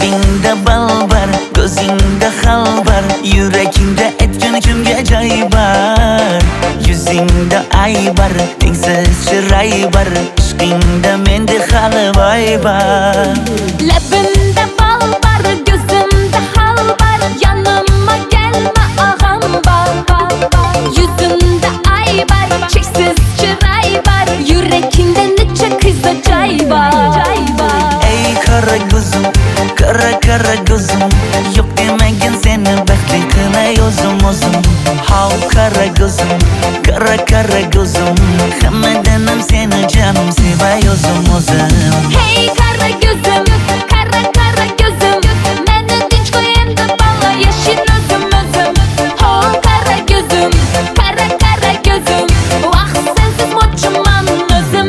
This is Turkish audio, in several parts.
Labingda bal var, ko'zingda hal var, yurakingda aytgan kimga joy bor. Yuzingda ay var, tengsiz chiroy var, ishqingda menda hali voy bor. Labimda bal var, gözümde hal var, yanıma gelme ağam bal. Yüzümde ay var, çeksiz çıray var, yüreğimde neçe kıza cay var. Ey kara gözüm, kara gözüm, yok demegin seni baxtli qilay o'zim. Hav kara gözüm, kara gözüm, hammadanam seni canım sevay o'zim. Hey kara gözüm, kara gözüm, meni tinch qo'yanda bala yashin o'zim. Ho kara gözüm, kara gözüm, vaqt sensiz mo'chiman o'zim.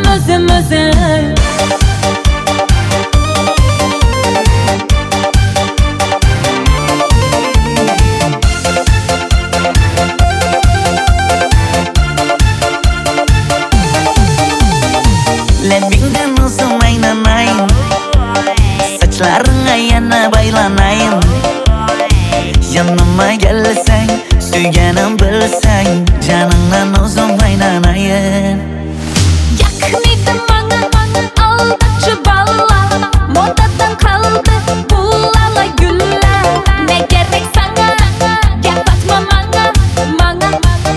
Labingdan uzum aylanayım, saçlarına yana baylanayım. Yanıma gelsen, suyganim bilsen, canından uzum aylanayım. Yakmaydı bana aldatıcı balla, modadan kaldı bu lala güller. Ne gerek sana, yapatma bana.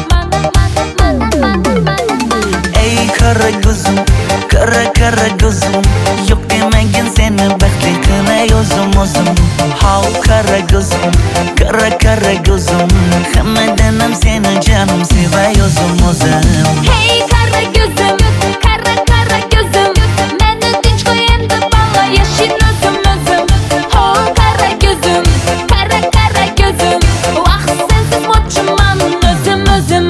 Ey kara gözüm, kara gözüm, yok demegin seni baxtli qilay o'zim. Hav kara gözüm, kara gözüm, hammadanam seni canım sevay o'zim. Hey kara gözüm, kara gözüm, meni tinch qo'yanda bala yashin o'zim. Ho kara gözüm, kara gözüm, vaqt sensiz mo'chiman o'zim.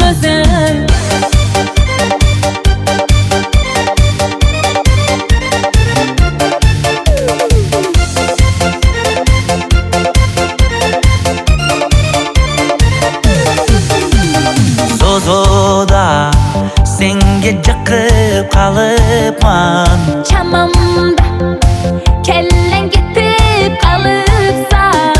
So'zoda senga jiqib qolibman, Chamamda kellang yetib qolibsan.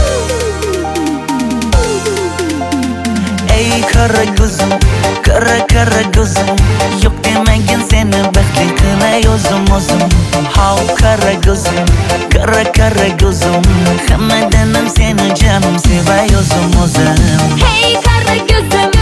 ey kara gözüm, kara gözüm, yok demegin seni baxtli qilay o'zim. Hav kara gözüm, kara gözüm, hammadanam seni canım sevay o'zim. Hey kara gözüm,